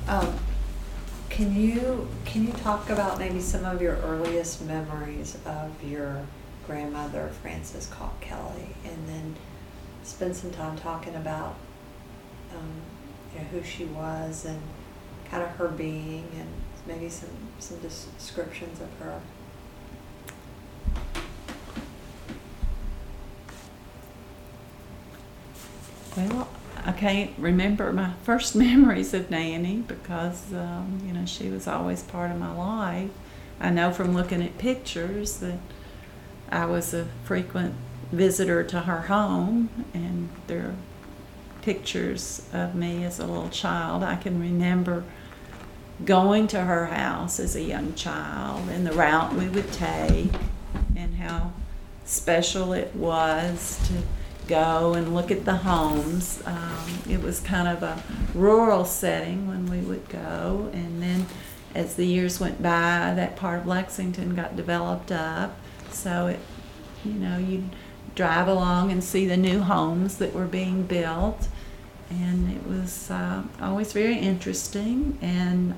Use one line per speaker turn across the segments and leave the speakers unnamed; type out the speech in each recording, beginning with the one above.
Um, can you talk about maybe some of your earliest memories of your grandmother, Frances Caught Kelly, and then spend some time talking about who she was and kind of her being, and maybe some descriptions of her.
Well, I can't remember my first memories of Nanny because, she was always part of my life. I know from looking at pictures that I was a frequent visitor to her home, and there are pictures of me as a little child. I can remember going to her house as a young child and the route we would take and how special it was to go and look at the homes. It was kind of a rural setting when we would go, and then as the years went by, that part of Lexington got developed up. So you'd drive along and see the new homes that were being built, and it was always very interesting. And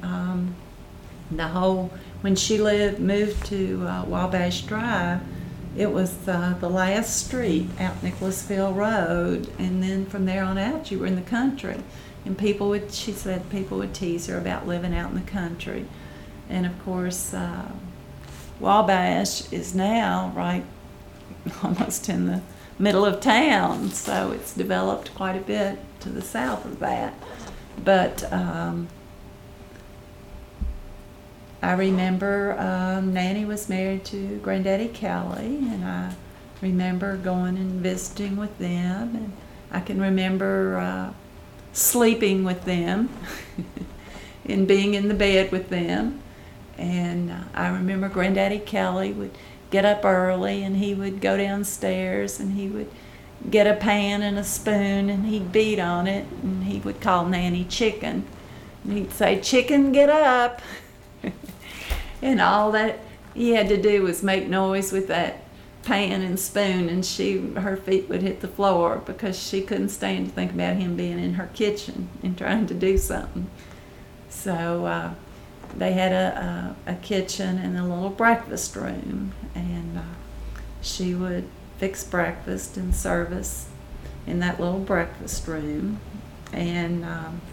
when she moved to Wabash Drive, it was the last street out Nicholasville Road, and then from there on out you were in the country. And she said people would tease her about living out in the country. And of course, Wabash is now right almost in the middle of town, so it's developed quite a bit to the south of that. But I remember Nanny was married to Granddaddy Kelly, and I remember going and visiting with them, and I can remember sleeping with them and being in the bed with them. And I remember Granddaddy Kelly would get up early, and he would go downstairs, and he would get a pan and a spoon, and he'd beat on it, and he would call Nanny Chicken. And he'd say, "Chicken, get up." And all that he had to do was make noise with that pan and spoon, and her feet would hit the floor because she couldn't stand to think about him being in her kitchen and trying to do something. So they had a kitchen and a little breakfast room, and she would fix breakfast and service in that little breakfast room. And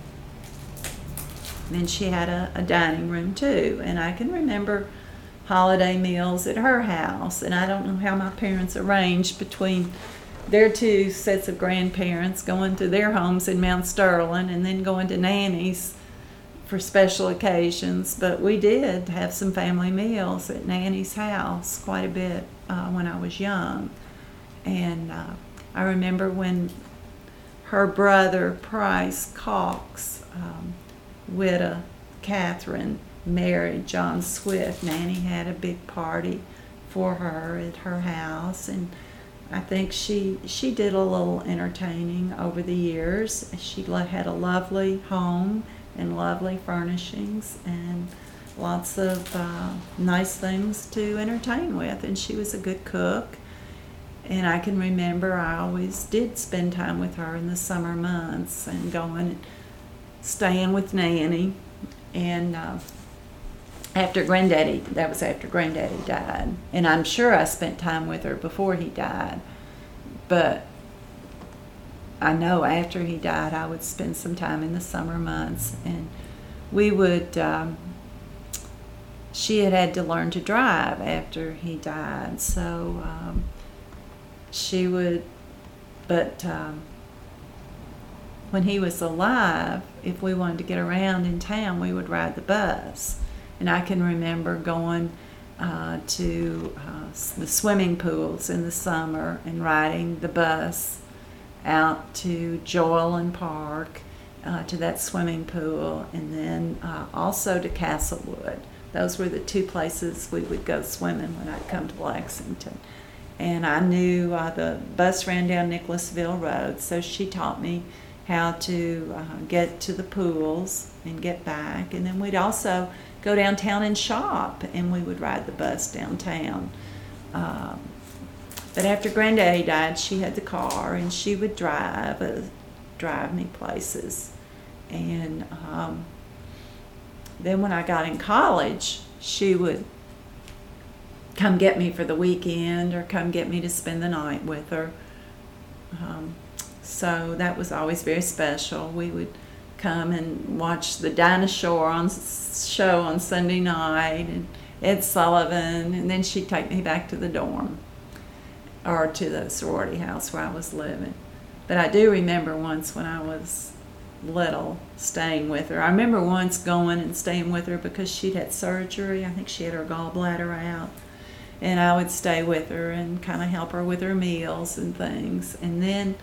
then she had a dining room too, and I can remember holiday meals at her house, and I don't know how my parents arranged between their two sets of grandparents going to their homes in Mount Sterling and then going to Nanny's for special occasions, but we did have some family meals at Nanny's house quite a bit when I was young. And I remember when her brother Price Cox, widow Catherine, married John Swift, Nanny had a big party for her at her house, and I think she did a little entertaining over the years. She had a lovely home and lovely furnishings and lots of nice things to entertain with, and she was a good cook. And I can remember I always did spend time with her in the summer months and going and staying with Nanny. And after Granddaddy died, and I'm sure I spent time with her before he died, but I know after he died I would spend some time in the summer months, and we would she had to learn to drive after he died, so she would, but when he was alive, if we wanted to get around in town, we would ride the bus. And I can remember going to the swimming pools in the summer and riding the bus out to Joyland Park, to that swimming pool, and then also to Castlewood. Those were the two places we would go swimming when I'd come to Lexington. And I knew the bus ran down Nicholasville Road, so she taught me how to get to the pools and get back. And then we'd also go downtown and shop, and we would ride the bus downtown. But after Granddaddy died, she had the car, and she would drive me places. And then when I got in college, she would come get me for the weekend or come get me to spend the night with her. So that was always very special. We would come and watch the Dinosaur show on Sunday night, and Ed Sullivan, and then she'd take me back to the dorm or to the sorority house where I was living. But I do remember once when I was little staying with her. I remember once going and staying with her because she'd had surgery. I think she had her gallbladder out. And I would stay with her and kind of help her with her meals and things. And then,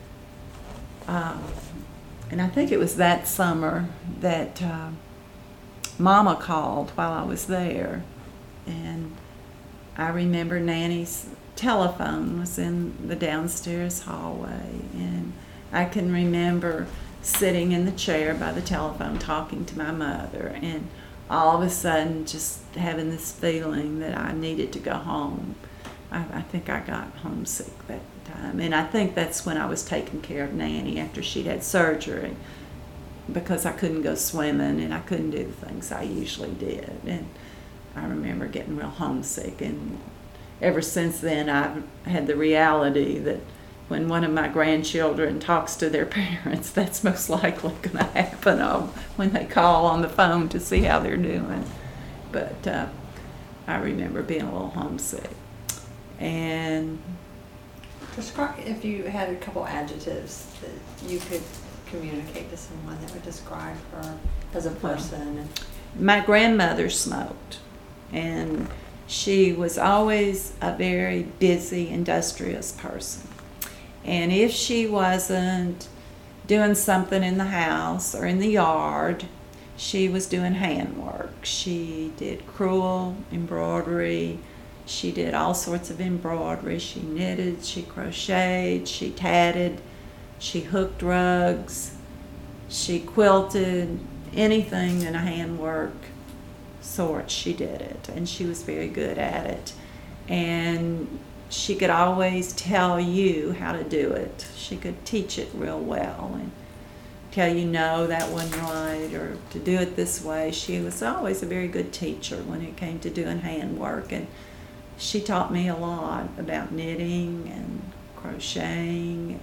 and I think it was that summer that Mama called while I was there. And I remember Nanny's telephone was in the downstairs hallway. And I can remember sitting in the chair by the telephone talking to my mother, and all of a sudden just having this feeling that I needed to go home. I think I got homesick that time, and I think that's when I was taking care of Nanny after she'd had surgery, because I couldn't go swimming and I couldn't do the things I usually did, and I remember getting real homesick. And ever since then I've had the reality that when one of my grandchildren talks to their parents, that's most likely going to happen when they call on the phone to see how they're doing. But I remember being a little homesick. And
describe, if you had a couple adjectives that you could communicate to someone that would describe her as a person.
My grandmother smoked, and she was always a very busy, industrious person. And if she wasn't doing something in the house or in the yard, she was doing handwork. She did crewel, embroidery. She did all sorts of embroidery. She knitted, she crocheted, she tatted, she hooked rugs, she quilted, anything in a handwork sort, she did it. And she was very good at it. And she could always tell you how to do it. She could teach it real well and tell you, no, that wasn't right, or to do it this way. She was always a very good teacher when it came to doing handwork, and she taught me a lot about knitting and crocheting,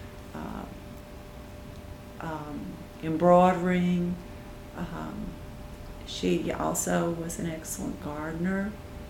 embroidering. She also was an excellent gardener.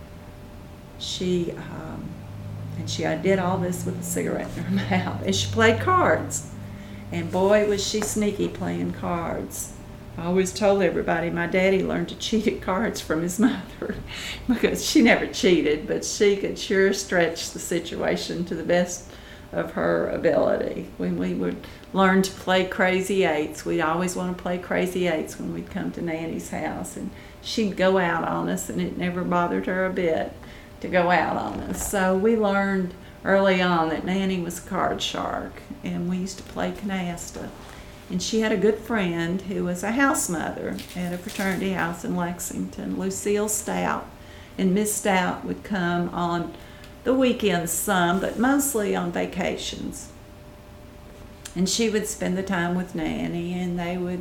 I did all this with a cigarette in her mouth. And she played cards. And boy, was she sneaky playing cards. I always told everybody my daddy learned to cheat at cards from his mother, because she never cheated, but she could sure stretch the situation to the best of her ability. When we would learn to play crazy eights, we'd always want to play crazy eights when we'd come to Nanny's house. And she'd go out on us, and it never bothered her a bit to go out on us. So we learned early on that Nanny was a card shark, and we used to play canasta. And she had a good friend who was a house mother at a fraternity house in Lexington, Lucille Stout. And Miss Stout would come on the weekends some, but mostly on vacations. And she would spend the time with Nanny, and they would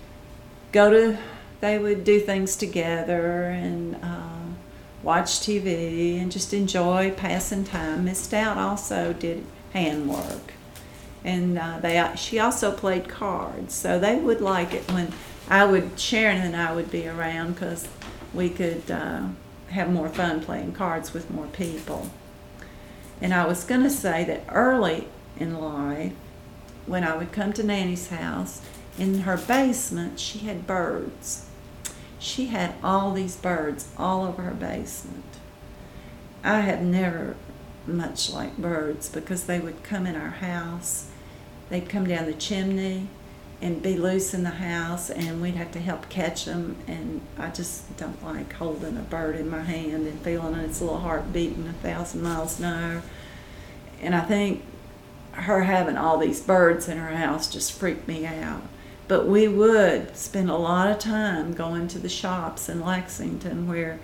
do things together and watch TV and just enjoy passing time. Miss Stout also did handwork, and she also played cards. So they would like it when Sharon and I would be around, because we could have more fun playing cards with more people. And I was going to say that early in life, when I would come to Nanny's house, in her basement she had birds. She had all these birds all over her basement. I have never much liked birds, because they would come in our house. They'd come down the chimney and be loose in the house, and we'd have to help catch them. And I just don't like holding a bird in my hand and feeling its little heart beating 1,000 miles an hour. And I think her having all these birds in her house just freaked me out. But we would spend a lot of time going to the shops in Lexington where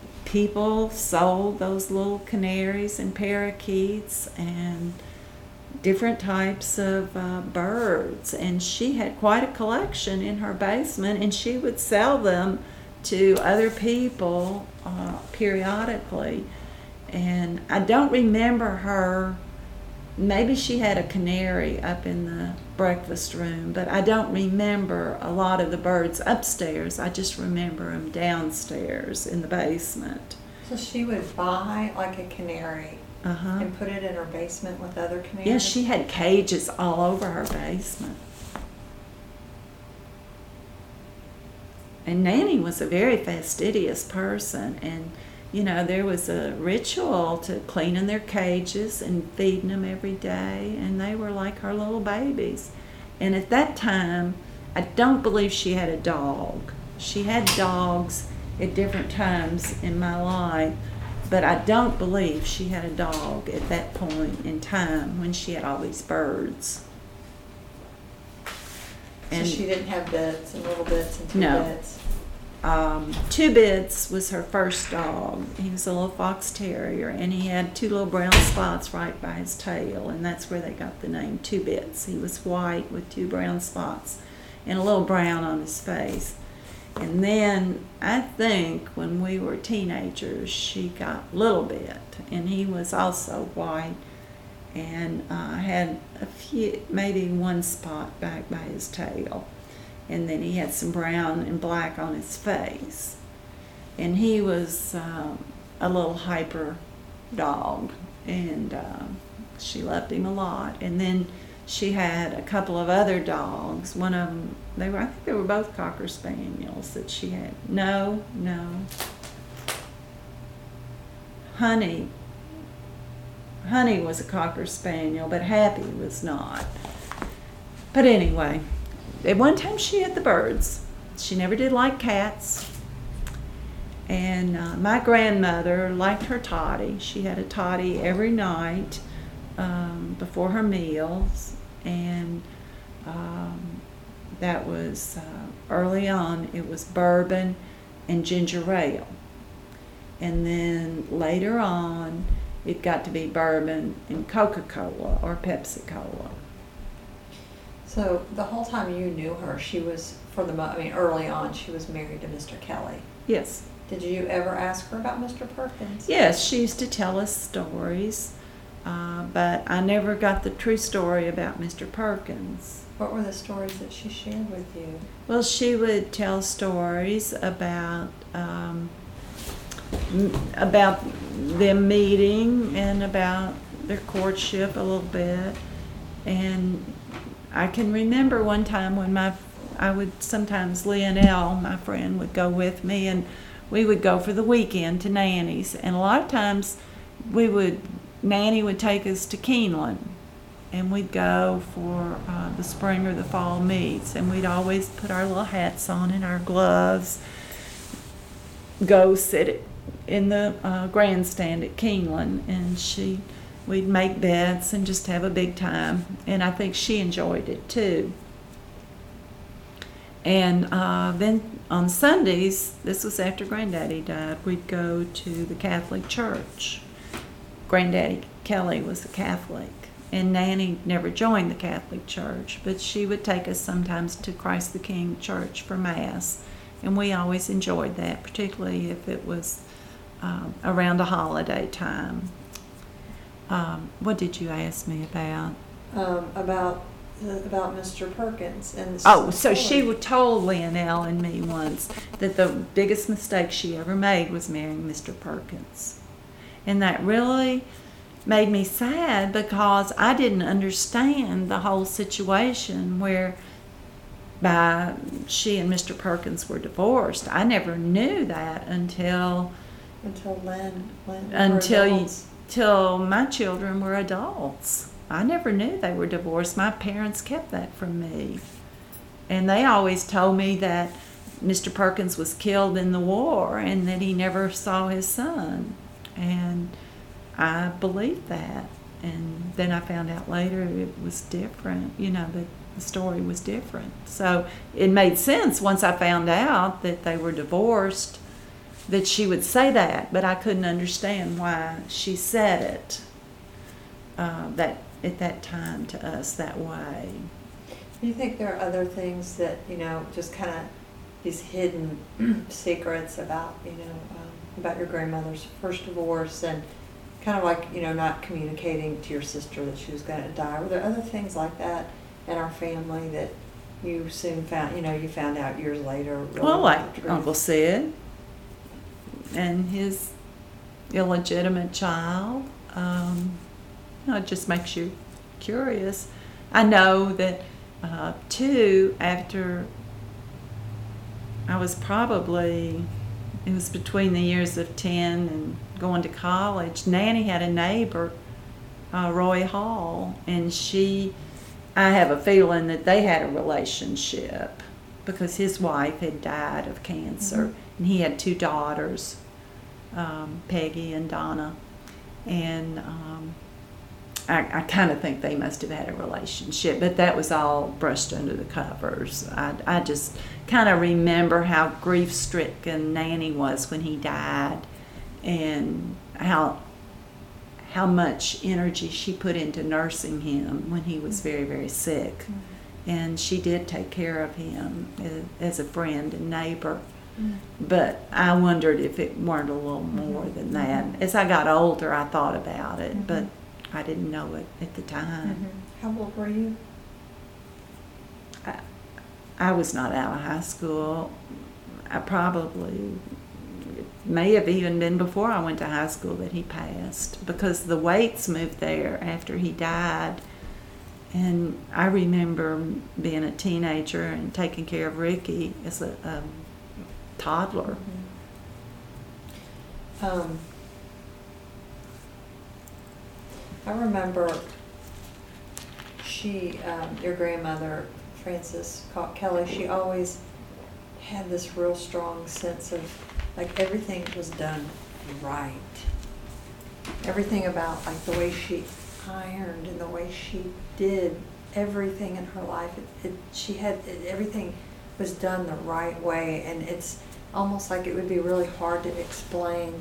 people sold those little canaries and parakeets, and different types of birds, and she had quite a collection in her basement, and she would sell them to other people periodically. And I don't remember her. Maybe she had a canary up in the breakfast room, but I don't remember a lot of the birds upstairs. I just remember them downstairs in the basement.
So she would buy like a canary and put it in her basement with other canaries?
Yes, she had cages all over her basement. And Nanny was a very fastidious person, and you know, there was a ritual to cleaning their cages and feeding them every day, and they were like her little babies. And at that time, I don't believe she had a dog. She had dogs at different times in my life, but I don't believe she had a dog at that point in time when she had all these birds.
And so she didn't have bits and little bits and two bits?
Two Bits was her first dog. He was a little fox terrier, and he had two little brown spots right by his tail, and that's where they got the name Two Bits. He was white with two brown spots and a little brown on his face. And then I think when we were teenagers, she got Little Bit, and he was also white and had a few, maybe one spot back by his tail. And then he had some brown and black on his face. And he was a little hyper dog, and she loved him a lot. And then she had a couple of other dogs. One of them, I think they were both Cocker Spaniels that she had. No. Honey was a Cocker Spaniel, but Happy was not. But anyway, at one time she had the birds. She never did like cats. And my grandmother liked her toddy. She had a toddy every night before her meals. And that was early on. It was bourbon and ginger ale. And then later on, it got to be bourbon and Coca-Cola or Pepsi-Cola.
So the whole time you knew her, she was, early on, she was married to Mr. Kelly.
Yes.
Did you ever ask her about Mr. Perkins?
Yes, she used to tell us stories, but I never got the true story about Mr. Perkins.
What were the stories that she shared with you?
Well, she would tell stories about them meeting and about their courtship a little bit. And I can remember one time when sometimes Leonelle, my friend, would go with me, and we would go for the weekend to Nanny's. And a lot of times Nanny would take us to Keeneland, and we'd go for the spring or the fall meets, and we'd always put our little hats on and our gloves, go sit in the grandstand at Keeneland, and we'd make bets and just have a big time. And I think she enjoyed it too. And then on Sundays, this was after Granddaddy died, we'd go to the Catholic Church. Granddaddy Kelly was a Catholic, and Nanny never joined the Catholic Church, but she would take us sometimes to Christ the King Church for Mass. And we always enjoyed that, particularly if it was around a holiday time. What did you ask me about?
About Mr. Perkins. And
so she told Leonelle and me once that the biggest mistake she ever made was marrying Mr. Perkins. And that really made me sad, because I didn't understand the whole situation where she and Mr. Perkins were divorced. I never knew that until my children were adults. I never knew they were divorced. My parents kept that from me. And they always told me that Mr. Perkins was killed in the war and that he never saw his son. And I believed that. And then I found out later it was different, that the story was different. So it made sense once I found out that they were divorced, that she would say that, but I couldn't understand why she said it. That at that time to us that way.
Do you think there are other things that, just kind of these hidden secrets about, about your grandmother's first divorce and kind of like, not communicating to your sister that she was going to die? Were there other things like that in our family that you soon found, you found out years later? Really
Well, like Uncle Sid and his illegitimate child. It just makes you curious. I know that, too, after I was probably, it was between the years of 10 and going to college, Nanny had a neighbor, Roy Hall, and I have a feeling that they had a relationship because his wife had died of cancer, mm-hmm. and he had 2 daughters, Peggy and Donna, and I kind of think they must have had a relationship, but that was all brushed under the covers. I just kind of remember how grief-stricken Nanny was when he died, and how much energy she put into nursing him when he was very, very sick. Mm-hmm. And she did take care of him as a friend and neighbor. Mm-hmm. But I wondered if it weren't a little more mm-hmm. than that. Mm-hmm. As I got older, I thought about it, mm-hmm. but I didn't know it at the time.
Mm-hmm. How old were you?
I was not out of high school. It may have even been before I went to high school that he passed, because the Waits moved there after he died. And I remember being a teenager and taking care of Ricky as a toddler.
Mm-hmm. I remember your grandmother, Frances Kelly, she always had this real strong sense of, like, everything was done right. Everything about, like, the way she ironed and the way she did everything in her life, everything was done the right way, and it's almost like it would be really hard to explain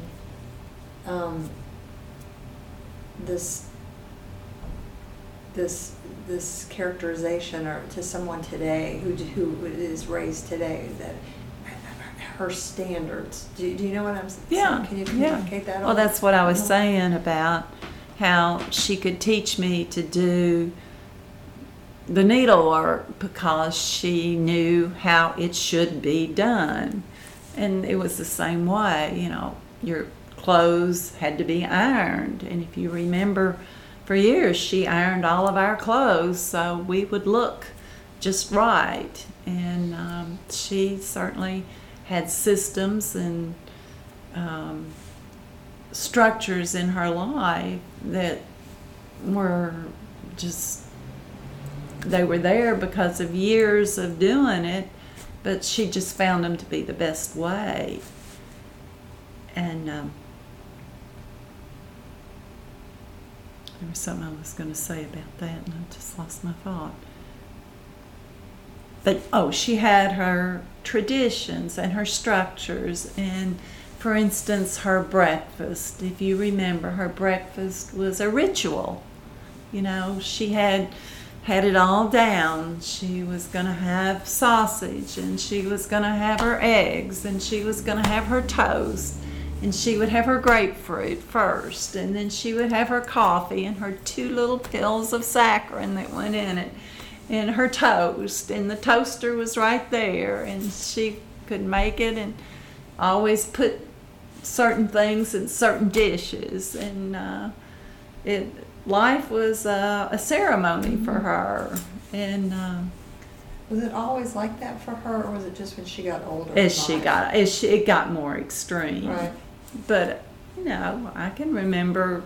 this characterization or to someone today who is raised today, that her standards. Do you know what I'm saying?
Yeah.
Can you communicate that?
Well, that's what I was saying about how she could teach me to do the needlework because she knew how it should be done. And it was the same way, your clothes had to be ironed. And if you remember, for years she ironed all of our clothes so we would look just right. And she certainly had systems and structures in her life that were just, they were there because of years of doing it, but she just found them to be the best way. And there was something I was going to say about that, and I just lost my thought. But, she had her traditions and her structures, and for instance, her breakfast. If you remember, her breakfast was a ritual. She had it all down. She was going to have sausage, and she was going to have her eggs, and she was going to have her toast, and she would have her grapefruit first, and then she would have her coffee and her 2 little pills of saccharin that went in it, and her toast, and the toaster was right there, and she could make it and always put certain things in certain dishes, and life was a ceremony for her. And
was it always like that for her, or was it just when she got older?
It got more extreme.
Right.
But I can remember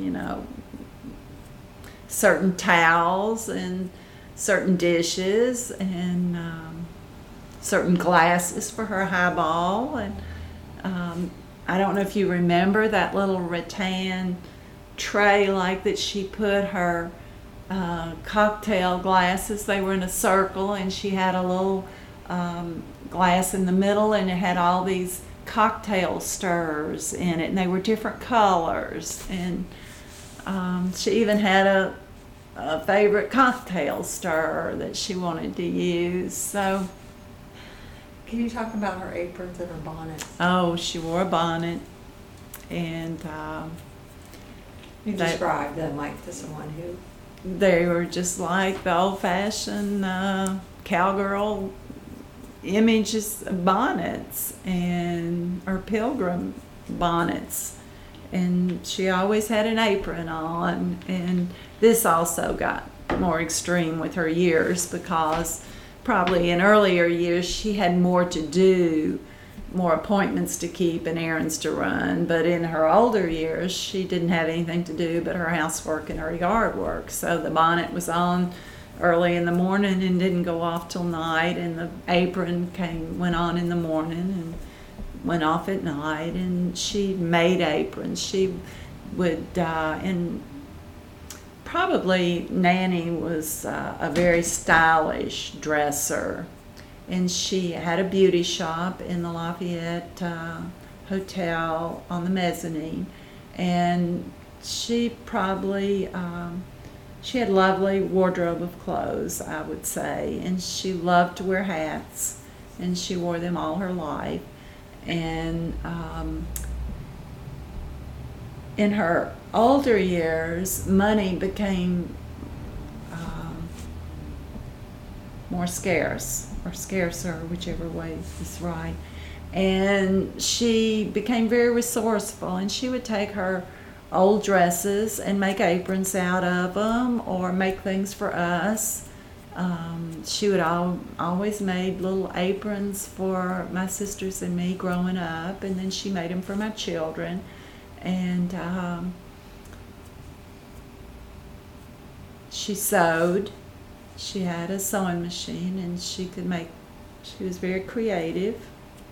certain towels and certain dishes and certain glasses for her highball, and I don't know if you remember that little rattan tray like that she put her cocktail glasses. They were in a circle, and she had a little glass in the middle, and it had all these cocktail stirrers in it, and they were different colors. And she even had a favorite cocktail stirrer that she wanted to use. So,
Can you talk about her aprons and her bonnets?
oh, she wore a bonnet, and
You
that-
describe them like to someone who.
they were just like the old-fashioned cowgirl images of bonnets and or pilgrim bonnets, and she always had an apron on. And this also got more extreme with her years, because probably in earlier years she had more to do, more appointments to keep and errands to run. But in her older years, she didn't have anything to do but her housework and her yard work. So the bonnet was on early in the morning and didn't go off till night, and the apron went on in the morning and went off at night. And she made aprons. She would, and probably Nanny was a very stylish dresser. And she had a beauty shop in the Lafayette Hotel on the mezzanine. And she probably, she had a lovely wardrobe of clothes, I would say. And she loved to wear hats, and she wore them all her life. And in her older years, money became more scarce, or scarcer, whichever way is right. And she became very resourceful, and she would take her old dresses and make aprons out of them, or make things for us. She would always made little aprons for my sisters and me growing up, and then she made them for my children. And she sewed. She had a sewing machine, and she was very creative.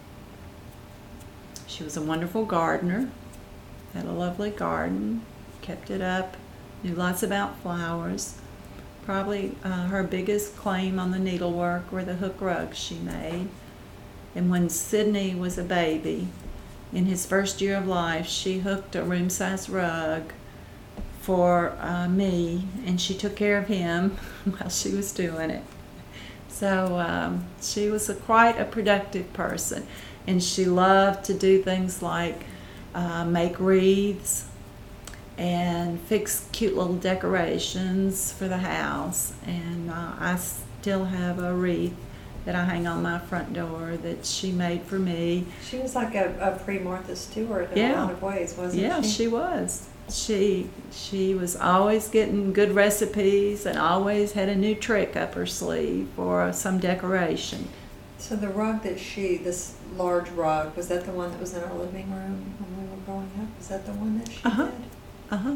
She was a wonderful gardener, had a lovely garden, kept it up, knew lots about flowers. Probably her biggest claim on the needlework were the hook rugs she made. And when Sidney was a baby, in his first year of life, she hooked a room-size rug for me, and she took care of him while she was doing it. So she was quite a productive person, and she loved to do things like make wreaths and fix cute little decorations for the house. And I still have a wreath that I hang on my front door that she made for me.
She was like a pre-Martha Stewart in
Yeah.
a lot of ways, wasn't she?
Yeah, she was. She was always getting good recipes and always had a new trick up her sleeve for some decoration.
So the rug this large rug, was that the one that was in our living room when we were growing up? Was that the one that she
Uh-huh.
did?
Uh-huh.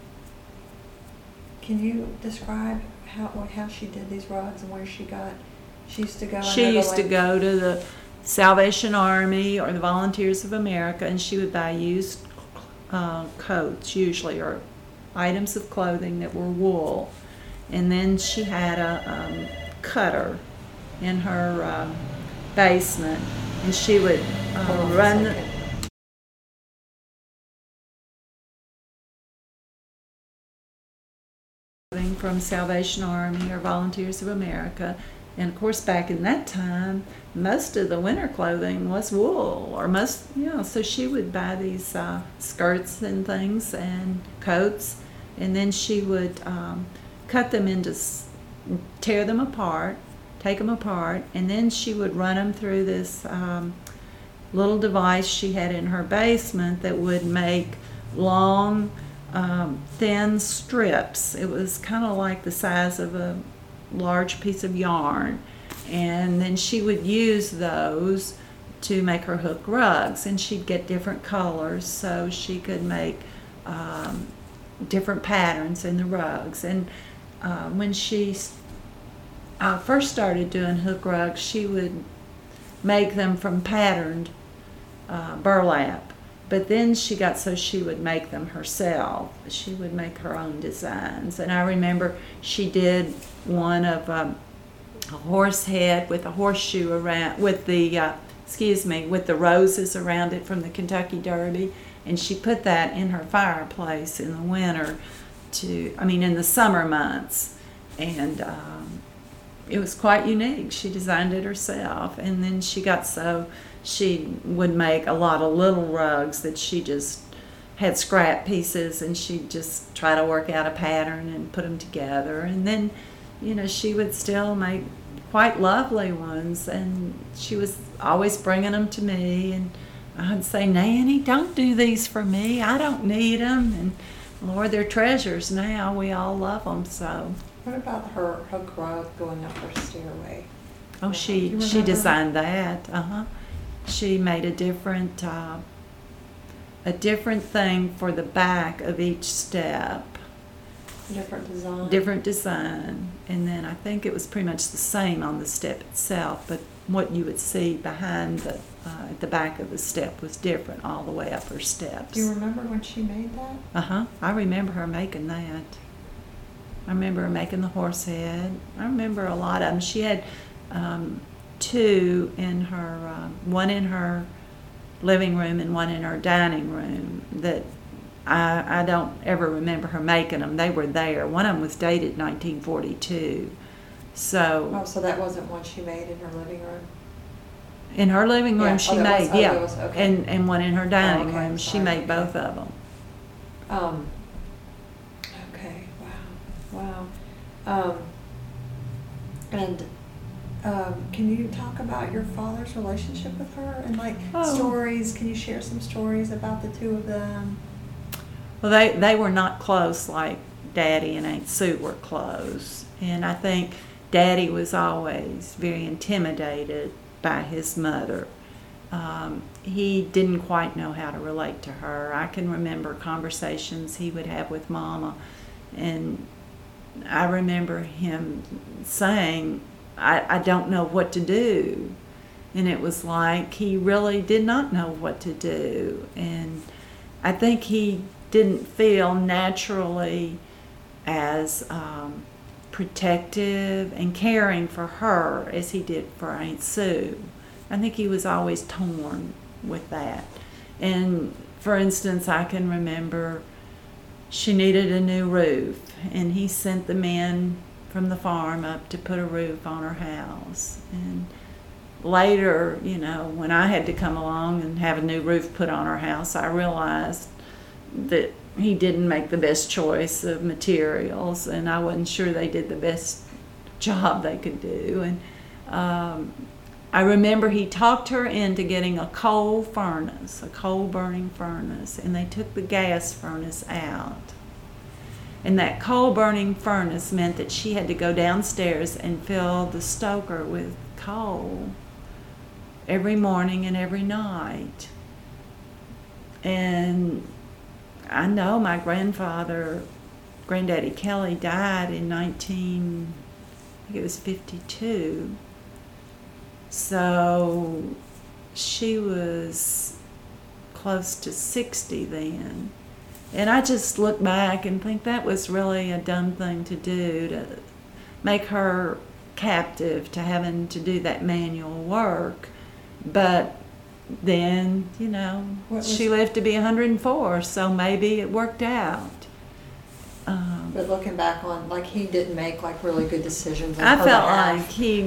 Can you describe how she did these rugs and where she used to go?
She used to go to the Salvation Army or the Volunteers of America, and she would buy used coats usually, or items of clothing that were wool. And then she had a cutter in her basement, and she would
Hold on a
run
second.
from Salvation Army or Volunteers of America. And of course, back in that time, most of the winter clothing was wool, or so she would buy these skirts and things and coats, and then she would cut them tear them apart, take them apart, and then she would run them through this little device she had in her basement that would make long, thin strips. It was kind of like the size of a large piece of yarn, and then she would use those to make her hook rugs, and she'd get different colors so she could make different patterns in the rugs. And when she first started doing hook rugs, she would make them from patterned burlap. But then she got so she would make them herself. She would make her own designs. And I remember she did one of a horse head with a horseshoe around, with the roses around it from the Kentucky Derby. And she put that in her fireplace in the winter in the summer months. And it was quite unique. She designed it herself. And then she would make a lot of little rugs that she just had scrap pieces, and she'd just try to work out a pattern and put them together. And then, she would still make quite lovely ones, and she was always bringing them to me. And I'd say, Nanny, don't do these for me. I don't need them. And Lord, they're treasures now. We all love them. So.
What about her hook rug going up her stairway?
Oh, she designed that. She made a different thing for the back of each step. Different design. And then I think it was pretty much the same on the step itself, but what you would see behind at the back of the step was different all the way up her steps.
Do you remember when she made that?
I remember her making that. I remember her making the horse head. I remember a lot of them. She had two in her, one in her living room and one in her dining room that I don't ever remember her making them. They were there. One of them was dated 1942. So
that wasn't one she made in her living room?
In her living room she made,
okay.
And one in her dining room. She made both of them.
Okay, wow. Can you talk about your father's relationship with her and stories? Can you share some stories about the two of them?
Well, they were not close like Daddy and Aunt Sue were close. And I think Daddy was always very intimidated by his mother. He didn't quite know how to relate to her. I can remember conversations he would have with Mama, and I remember him saying, I don't know what to do. And it was like he really did not know what to do. And I think he didn't feel naturally as protective and caring for her as he did for Aunt Sue. I think he was always torn with that. And for instance, I can remember she needed a new roof, and he sent the men from the farm up to put a roof on her house. And later, when I had to come along and have a new roof put on her house, I realized that he didn't make the best choice of materials, and I wasn't sure they did the best job they could do. And I remember he talked her into getting a coal burning furnace, and they took the gas furnace out. And that coal burning furnace meant that she had to go downstairs and fill the stoker with coal every morning and every night. And I know my Granddaddy Kelly, died in 1952. So she was close to 60 then. And I just look back and think that was really a dumb thing to do, to make her captive to having to do that manual work. But then, she lived to be 104, so maybe it worked out.
But looking back on, he didn't make really good decisions.
I felt like he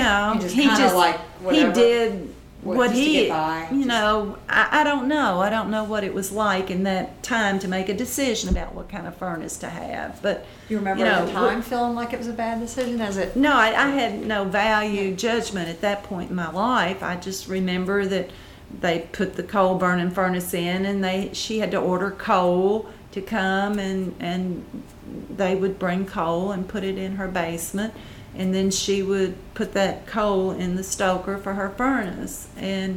did what he, I don't know. I don't know what it was like in that time to make a decision about what kind of furnace to have. But
you remember at the time feeling like it was a bad decision?
No, I had no value judgment at that point in my life. I just remember that they put the coal burning furnace in, and she had to order coal to come, and they would bring coal and put it in her basement. And then she would put that coal in the stoker for her furnace. And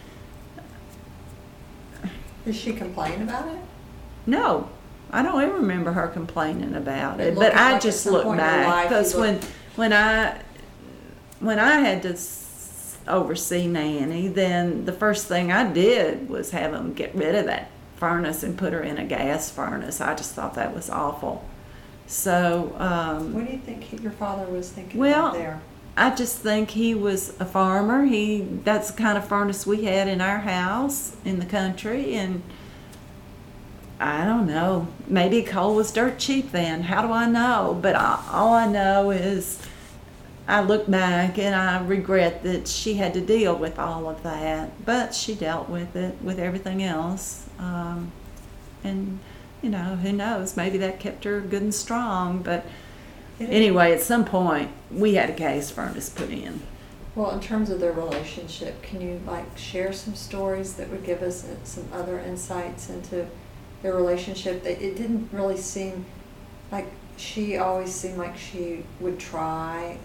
did she complain about it?
No, I don't ever remember her complaining about it. But I just look back, because when I had to oversee Nanny, then the first thing I did was have them get rid of that furnace and put her in a gas furnace. I just thought that was awful. So,
what do you think your father was thinking about there?
I just think he was a farmer. That's the kind of furnace we had in our house in the country, and I don't know. Maybe coal was dirt cheap then. How do I know? But all I know is I look back and I regret that she had to deal with all of that. But she dealt with it with everything else. And, you know, who knows? Maybe that kept her good and strong. But anyway, at some point, we had a gas furnace put in.
Well, in terms of their relationship, can you like share some stories that would give us some other insights into their relationship? It didn't really seem like she always seemed like she would try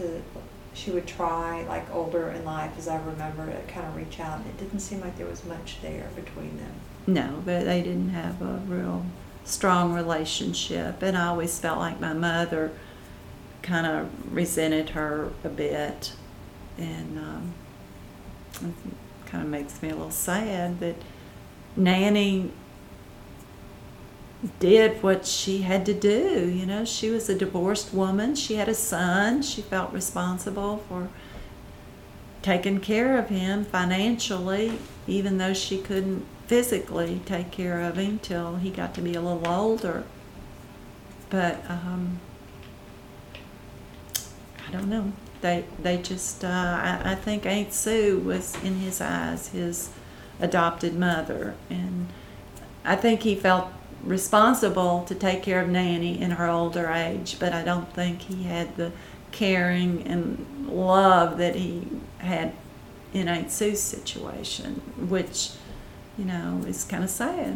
like older in life, as I remember, to kind of reach out. It didn't seem like there was much there between them.
No, but they didn't have a real strong relationship, and I always felt like my mother kind of resented her a bit. And it kind of makes me a little sad that Nanny did what she had to do. You know, she was a divorced woman. She had a son. She felt responsible for taking care of him financially, even though she couldn't physically take care of him till he got to be a little older. But I don't know. They just, I think Aunt Sue was, in his eyes, his adopted mother. And I think he felt responsible to take care of Nanny in her older age, but I don't think he had the caring and love that he had in Aunt Sue's situation, which, you know, is kind of sad.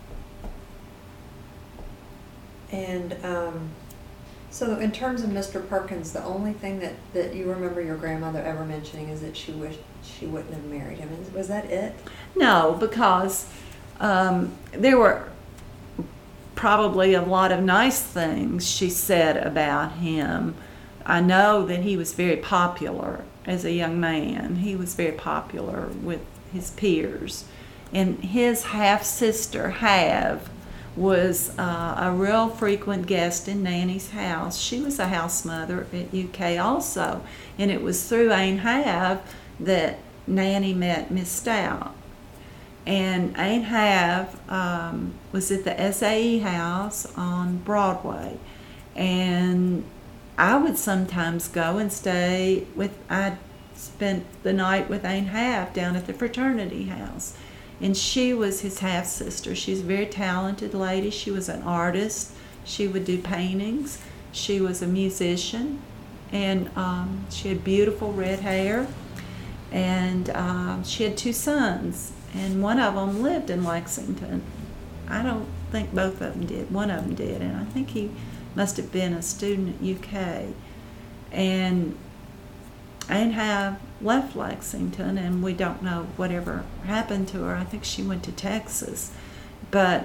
And so in terms of Mr. Perkins, the only thing that you remember your grandmother ever mentioning is that she wished she wouldn't have married him. Was that it?
No, because there were probably a lot of nice things she said about him. I know that he was very popular as a young man. He was very popular with his peers. And his half-sister, Have, was a real frequent guest in Nanny's house. She was a house mother at UK also. And it was through Aunt Have that Nanny met Miss Stout. And Aunt Have was at the SAE house on Broadway. And I would sometimes go and stay with, I'd spent the night with Aunt Have down at the fraternity house. And she was his half-sister. She's a very talented lady. She was an artist. She would do paintings. She was a musician. And she had beautiful red hair. And she had 2 sons. And one of them lived in Lexington. I don't think both of them did. One of them did. And I think he must have been a student at UK. And Aunt Have left Lexington, and we don't know whatever happened to her. I think she went to Texas. But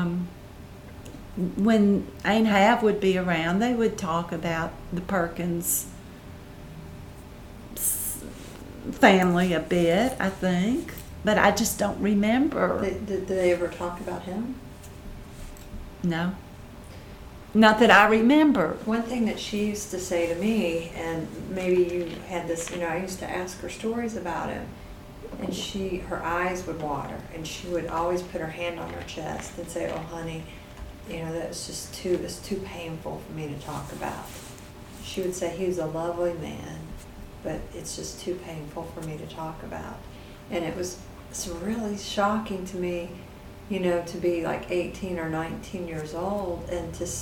when Aunt Have would be around, they would talk about the Perkins family a bit, I think. But I just don't remember.
Did they ever talk about him?
No. Not that I remember.
One thing that she used to say to me, and maybe you had this, you know, I used to ask her stories about him, and her eyes would water, and she would always put her hand on her chest and say, "Oh, honey, you know, it's too painful for me to talk about." She would say he was a lovely man, but it's just too painful for me to talk about. And it's really shocking to me, you know, to be like 18 or 19 years old and to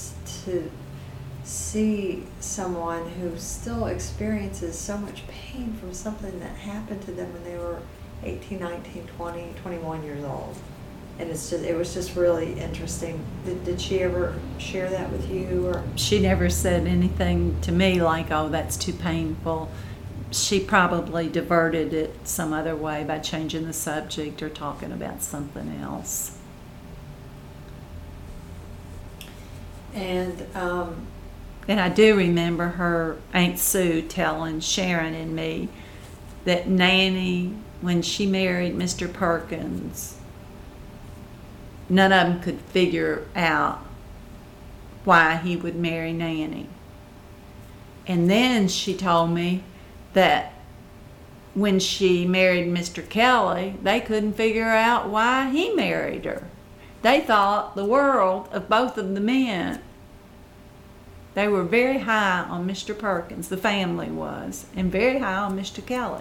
see someone who still experiences so much pain from something that happened to them when they were 18, 19, 20, 21 years old. And it was just really interesting. Did she ever share that with you? Or
she never said anything to me like, "Oh, that's too painful." She probably diverted it some other way by changing the subject or talking about something else.
And
I do remember her Aunt Sue telling Sharon and me that Nanny, when she married Mr. Perkins, none of them could figure out why he would marry Nanny. And then she told me that when she married Mr. Kelly, they couldn't figure out why he married her. they thought the world of both of the men. They were very high on Mr. Perkins, the family was, and very high on Mr. Kelly.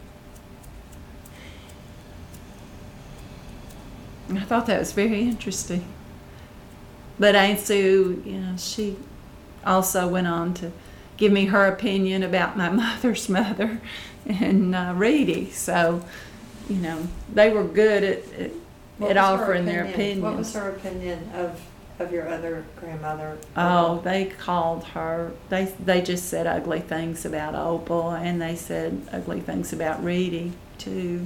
And I thought that was very interesting. But Aunt Sue, she also went on to give me her opinion about my mother's mother and Reedy. So, they were good at offering their opinions.
What was her opinion of your other grandmother?
Oh, they called her, they just said ugly things about Opal, and they said ugly things about Reedy, too.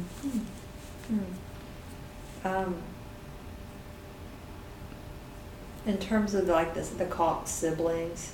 In terms of like the Cox siblings,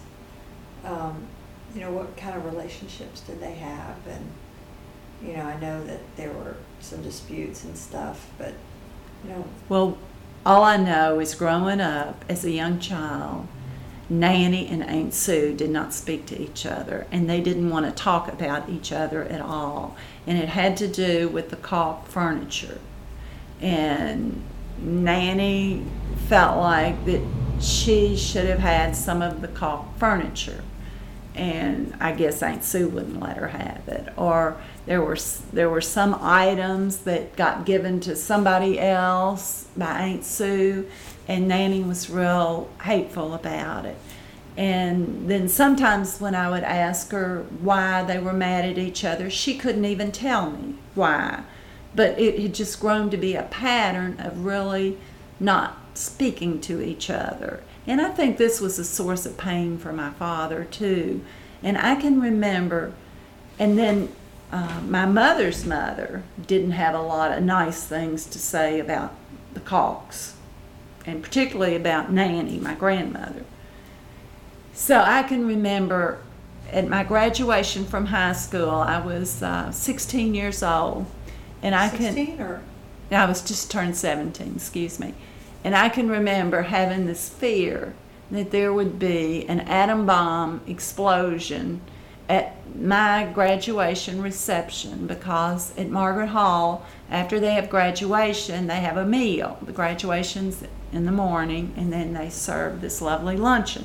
what kind of relationships did they have? And, I know that there were some disputes and stuff, but,
Well, all I know is growing up as a young child, Nanny and Aunt Sue did not speak to each other, and they didn't want to talk about each other at all. And it had to do with the Cox furniture. And Nanny felt like that she should have had some of the Cox furniture, and I guess Aunt Sue wouldn't let her have it. Or there were some items that got given to somebody else by Aunt Sue, and Nanny was real hateful about it. And then sometimes when I would ask her why they were mad at each other, she couldn't even tell me why. But it had just grown to be a pattern of really not speaking to each other. And I think this was a source of pain for my father, too. And I can remember, and then my mother's mother didn't have a lot of nice things to say about the Cox, and particularly about Nanny, my grandmother. So I can remember at my graduation from high school, I was 16 years old. And I
16 or?
I was just turned 17, excuse me. And I can remember having this fear that there would be an atom bomb explosion at my graduation reception, because at Margaret Hall, after they have graduation, they have a meal. The graduation's in the morning, and then they serve this lovely luncheon.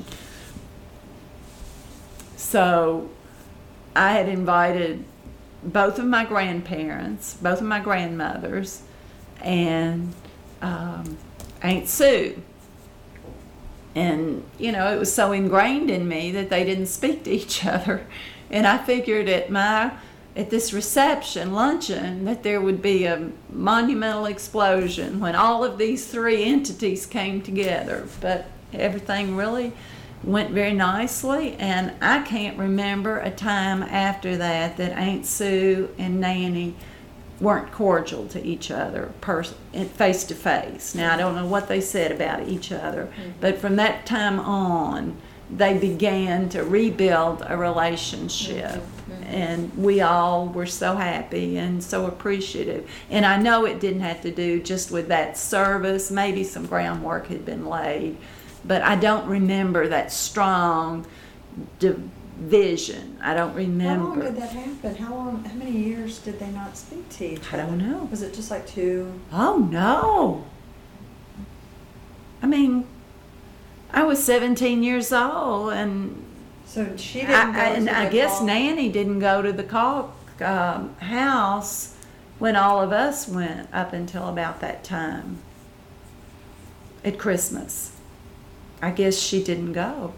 So I had invited both of my grandparents, both of my grandmothers, and Aunt Sue. And, it was so ingrained in me that they didn't speak to each other. And I figured at this reception, luncheon, that there would be a monumental explosion when all of these three entities came together. But everything really went very nicely, and I can't remember a time after that Aunt Sue and Nanny weren't cordial to each other face to face. Now, I don't know what they said about each other, but from that time on, they began to rebuild a relationship. And we all were so happy and so appreciative. And I know it didn't have to do just with that service. Maybe some groundwork had been laid, but I don't remember that strong division. I don't remember.
How long did that happen? How many years did they not speak to each other?
I don't know.
Was it just like 2?
Oh, no. I mean, I was 17 years old, and
so she didn't go
and
to
I
the
guess
call.
Nanny didn't go to the house when all of us went up until about that time at Christmas. I guess she didn't go.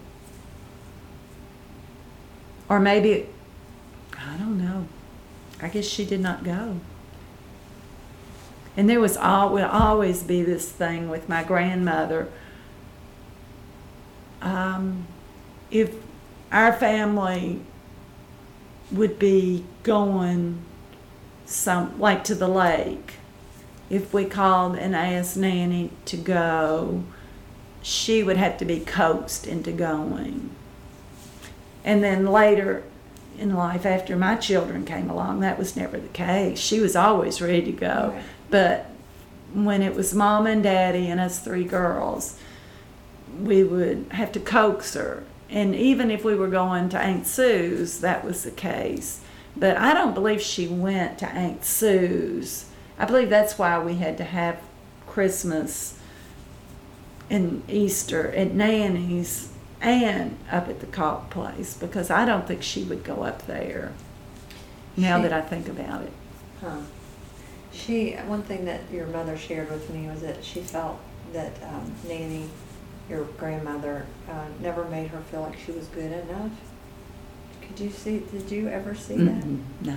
Or maybe, I don't know. I guess she did not go. And there would always be this thing with my grandmother. If our family would be going like to the lake, if we called and asked Nanny to go, she would have to be coaxed into going. And then later in life, after my children came along, that was never the case. She was always ready to go.
Right.
But when it was Mom and Daddy and us 3 girls, we would have to coax her. And even if we were going to Aunt Sue's, that was the case. But I don't believe she went to Aunt Sue's. I believe that's why we had to have Christmas and Easter at Nanny's and up at the Cock place, because I don't think she would go up there now
She-
that I think about it.
Huh. One thing that your mother shared with me was that she felt that Nanny, your grandmother, never made her feel like she was good enough. Did you ever see that?
Mm-mm, no.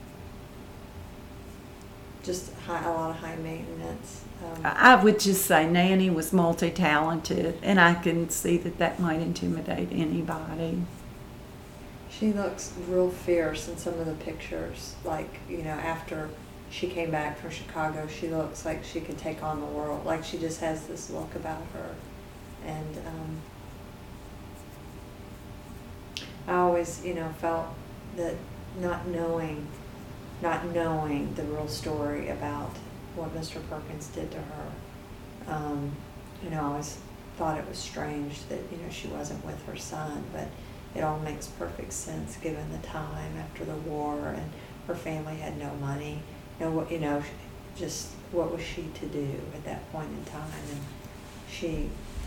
Just a lot of high maintenance.
I would just say Nanny was multi-talented, and I can see that might intimidate anybody.
She looks real fierce in some of the pictures. Like, after she came back from Chicago, she looks like she could take on the world. Like, she just has this look about her. And I always, felt that not knowing the real story about what Mr. Perkins did to her, I always thought it was strange that, she wasn't with her son, but it all makes perfect sense given the time after the war, and her family had no money. Just what was she to do at that point in time? And she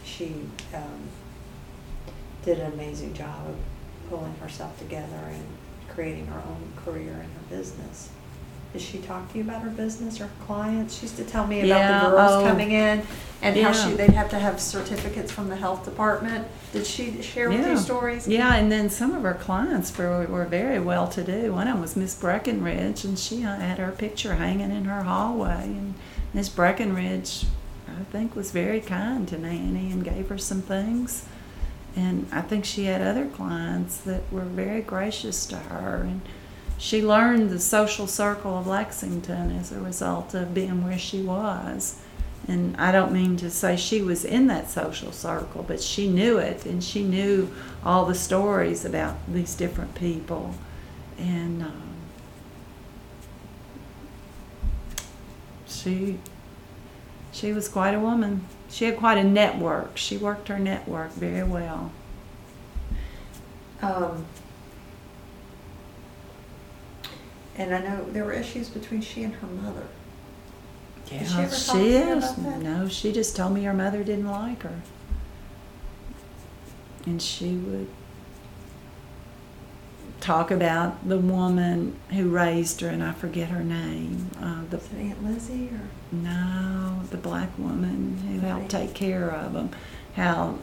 did an amazing job of pulling herself together and creating her own career in her business. Did she talk to you about her business or her clients? She used to tell me about the girls coming in and how they'd have to have certificates from the health department. Did she share with you stories?
Yeah, and then some of her clients were very well to do. One of them was Miss Breckenridge, and she had her picture hanging in her hallway. And Miss Breckenridge, I think, was very kind to Nanny and gave her some things. And I think she had other clients that were very gracious to her. And she learned the social circle of Lexington as a result of being where she was. And I don't mean to say she was in that social circle, but she knew it, and she knew all the stories about these different people. And she was quite a woman. She had quite a network. She worked her network very well.
And I know there were issues between she and her mother.
Yeah,
Did she ever talk to you about that?
No, she just told me her mother didn't like her. And she would talk about the woman who raised her, and I forget her name.
Was it Aunt Lizzie or?
No, the black woman who helped take care of them. How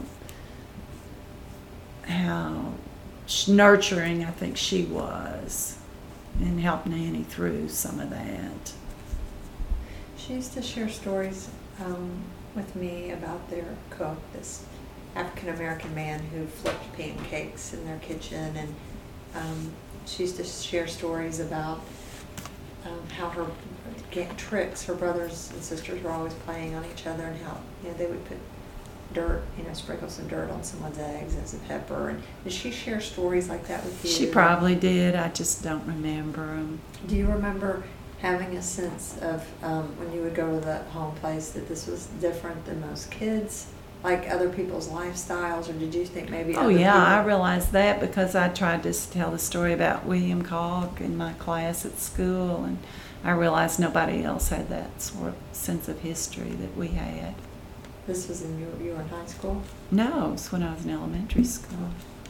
nurturing I think she was, and helped Nanny through some of that.
She used to share stories with me about their cook, this African-American man who flipped pancakes in their kitchen, and she used to share stories about how her tricks, her brothers and sisters were always playing on each other, and how they would put dirt, sprinkle some dirt on someone's eggs as a pepper. And did she share stories like that with you?
She probably did. I just don't remember them.
Do you remember having a sense of when you would go to the home place that this was different than most kids, like other people's lifestyles, or did you think maybe?
Oh yeah, I realized that because I tried to tell the story about William Cock in my class at school, and I realized nobody else had that sort of sense of history that we had.
This was you were in high school?
No, it was when I was in elementary school.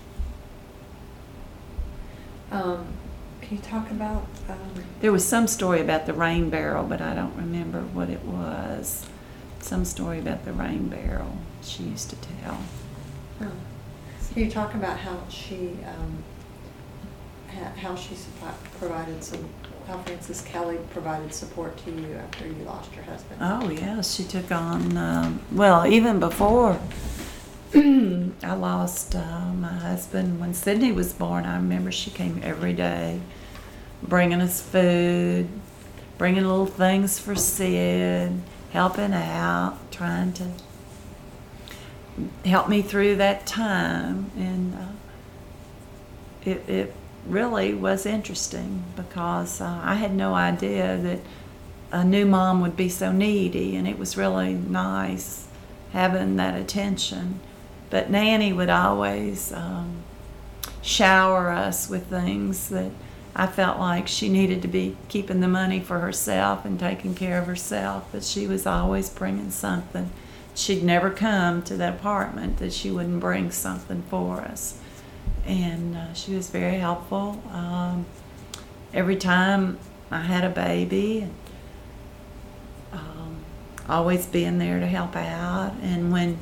Can you talk about?
There was some story about the rain barrel, but I don't remember what it was. Some story about the rain barrel she used to tell.
Can you talk about how she provided how Frances Kelly provided support to you after you lost your husband?
Oh yeah, she took on. Even before I lost my husband, when Sydney was born, I remember she came every day, bringing us food, bringing little things for Sid, helping out, trying to help me through that time. And it really was interesting because I had no idea that a new mom would be so needy, and it was really nice having that attention. But Nanny would always shower us with things that I felt like she needed to be keeping the money for herself and taking care of herself, but she was always bringing something she'd never come to that apartment that she wouldn't bring something for us. And she was very helpful. Every time I had a baby, always being there to help out. And when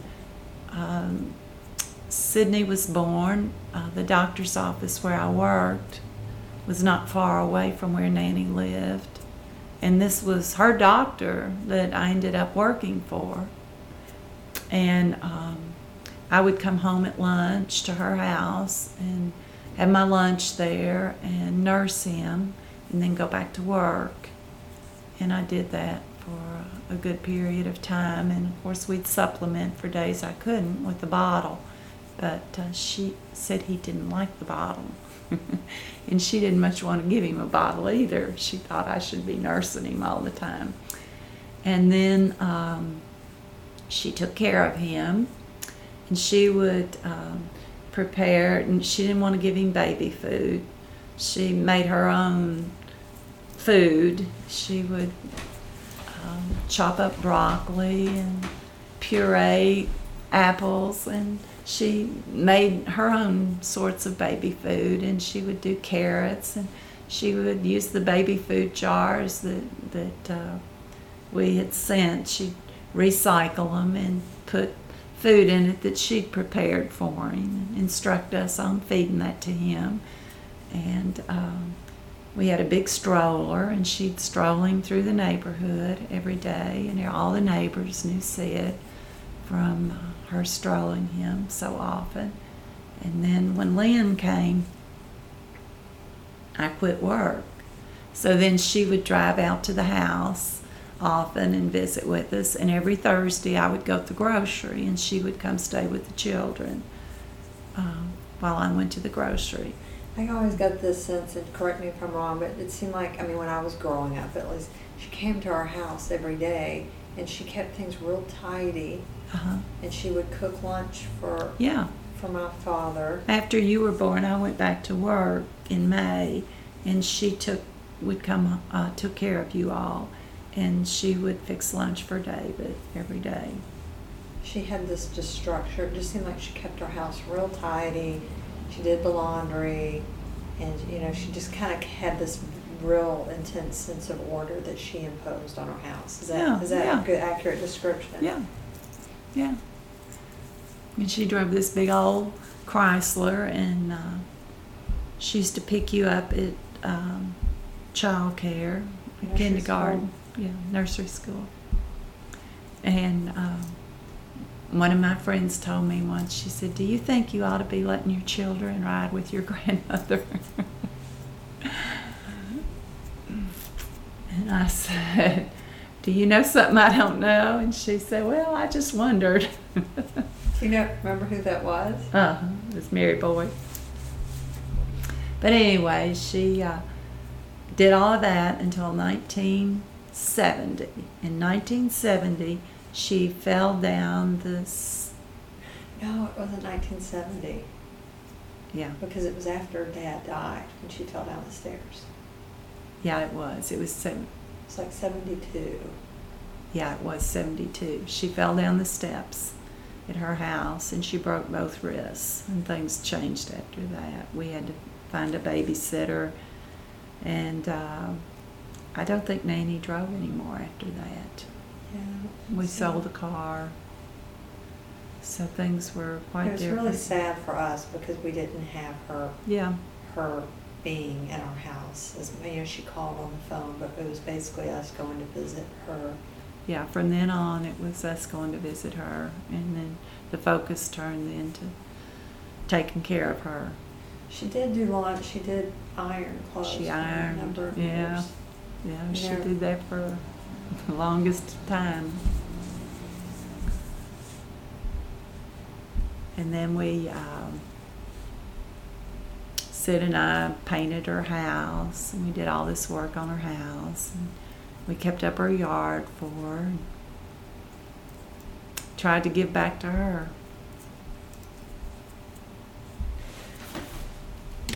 Sydney was born, the doctor's office where I worked was not far away from where Nanny lived. And this was her doctor that I ended up working for. And I would come home at lunch to her house and have my lunch there and nurse him and then go back to work. And I did that for a good period of time. And of course we'd supplement for days I couldn't with the bottle. But she said he didn't like the bottle. And she didn't much want to give him a bottle either. She thought I should be nursing him all the time. And then she took care of him, and she would prepare, and she didn't want to give him baby food. She made her own food. She would chop up broccoli and puree apples, and she made her own sorts of baby food, and she would do carrots, and she would use the baby food jars that we had sent. She'd recycle them and put food in it that she'd prepared for him and instruct us on feeding that to him. And we had a big stroller, and she'd stroll him through the neighborhood every day, and all the neighbors knew Sid from her strolling him so often. And then when Lynn came, I quit work. So then she would drive out to the house often and visit with us, and every Thursday I would go to the grocery and she would come stay with the children while I went to the grocery.
I always got this sense, and correct me if I'm wrong, but it seemed like, when I was growing up at least, she came to our house every day and she kept things real tidy. And she would cook lunch for my father.
After you were born, I went back to work in May, and she took care of you all, and she would fix lunch for David every day.
She had this just structure. It just seemed like she kept our house real tidy. She did the laundry, and she just kind of had this real intense sense of order that she imposed on our house. Is that a good, accurate description?
Yeah. And she drove this big old Chrysler, and she used to pick you up at child care, kindergarten, nursery school. And one of my friends told me once, she said, "Do you think you ought to be letting your children ride with your grandmother?" And I said, "Do you know something I don't know?" And she said, "Well, I just wondered."
Do you remember who that was?
It was Mary Boyd. But anyway, she did all of that until 1970. In 1970, she fell down this...
No, it wasn't 1970.
Yeah.
Because it was after Dad died when she fell down the stairs.
Yeah, it was. It was
It's like 72.
Yeah, it was 72. She fell down the steps at her house, and she broke both wrists, and things changed after that. We had to find a babysitter, and I don't think Nanny drove anymore after that.
Yeah.
We sold the car, so things were quite different.
It was really sad for us because we didn't have her.
Yeah.
Her being at our house. She called on the phone, but it was basically us going to visit her.
Yeah, from then on it was us going to visit her, and then the focus turned into taking care of her.
She did do laundry. She did iron clothes.
She
for
ironed,
a number of
yeah.
years.
Yeah, she did that for the longest time. And then Sid and I painted her house, and we did all this work on her house. And we kept up her yard for her and tried to give back to her.